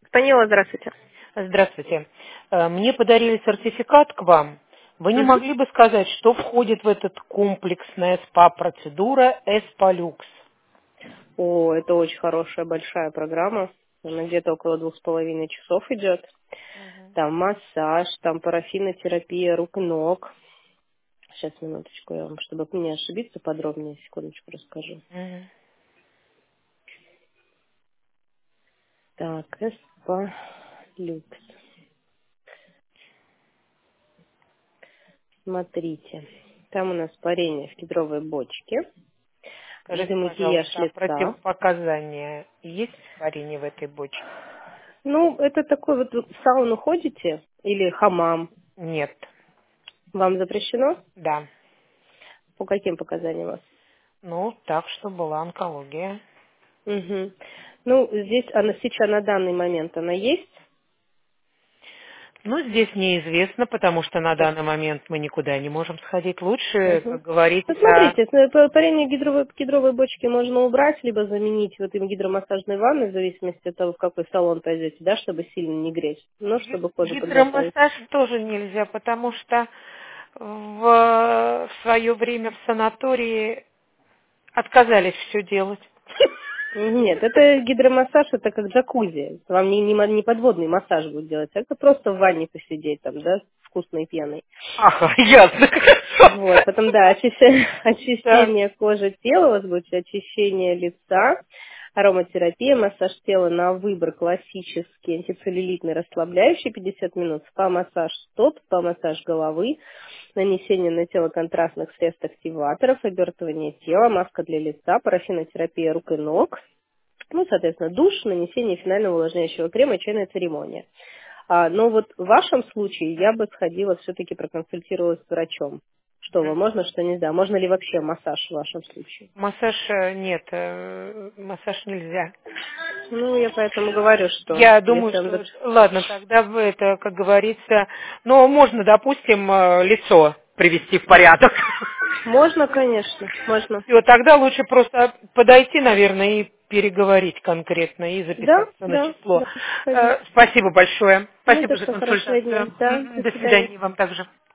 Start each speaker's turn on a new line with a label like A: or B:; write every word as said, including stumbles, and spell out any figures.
A: Спанила, здравствуйте.
B: Здравствуйте. Э, Мне подарили сертификат к вам. Вы не
A: Мгм.
B: могли бы сказать, что входит в этот комплексная спа-процедура Эспалюкс?
A: О, это очень хорошая, большая программа. Она где-то около двух с половиной часов идет.
B: Мгм.
A: Там массаж, там парафинотерапия рук и ног. Сейчас, минуточку, я вам, чтобы не ошибиться, подробнее, секундочку расскажу.
B: Мгм.
A: Так, Эспа Люкс. Смотрите. Там у нас парение в кедровой бочке,
B: Скажите,
A: гидромакияж
B: пожалуйста, а
A: лица.
B: противопоказания есть варенье в этой бочке?
A: Ну, это такой вот, вы в сауну ходите или хамам?
B: Нет.
A: Вам запрещено?
B: Да.
A: По каким показаниям у вас?
B: Ну, так что была онкология.
A: Мгм. Ну, здесь она сейчас на данный момент она есть.
B: Ну, здесь неизвестно, потому что на
A: Так.
B: данный момент мы никуда не можем сходить. Лучше,
A: Мгм.
B: как
A: Ну,
B: говорится,
A: смотрите, с- п- парение гидровой, кедровой бочки можно убрать, либо заменить вот им гидромассажной ванной, в зависимости от того, в какой салон пойдете, да, чтобы сильно не греть, но
B: Ги-
A: чтобы кожу подготовить.
B: Гидромассаж тоже нельзя, потому что в, в свое время в санатории отказались все делать.
A: Нет, это гидромассаж, это как джакузи. Вам не, не, мо- не подводный массаж будет делать, а это просто в ванне посидеть там, да, вкусной пьяной.
B: Ага, ясно, хорошо.
A: Вот, потом, да, очищение,
B: Так.
A: очищение кожи тела, у вас будет очищение лица, ароматерапия, массаж тела на выбор классический, антицеллюлитный, расслабляющий пятьдесят минут, спа-массаж стоп, спа-массаж головы, нанесение на тело контрастных средств активаторов, обертывание тела, маска для лица, парафинотерапия рук и ног, ну, соответственно, душ, нанесение финального увлажняющего крема, чайная церемония. А, но вот в вашем случае я бы сходила, все-таки проконсультировалась с врачом. Что вы, можно, что нельзя? Можно ли вообще массаж в вашем случае?
B: Массаж э, нет, э, массаж нельзя.
A: Ну, я поэтому говорю, что
B: Я думаю,
A: если он...
B: что,
A: зап-
B: ладно, тогда вы это, как говорится, но можно, допустим, э, лицо привести в порядок.
A: Можно, конечно, можно.
B: Все, тогда лучше просто подойти, наверное, и переговорить конкретно и
A: Да,
B: записаться на
A: да,
B: число.
A: да, сходить.
B: Э, Спасибо большое.
A: Не
B: Спасибо
A: за
B: за
A: что, хорошего дня.
B: консультацию.
A: Да,
B: М,
A: до
B: До
A: свидания.
B: свидания вам также.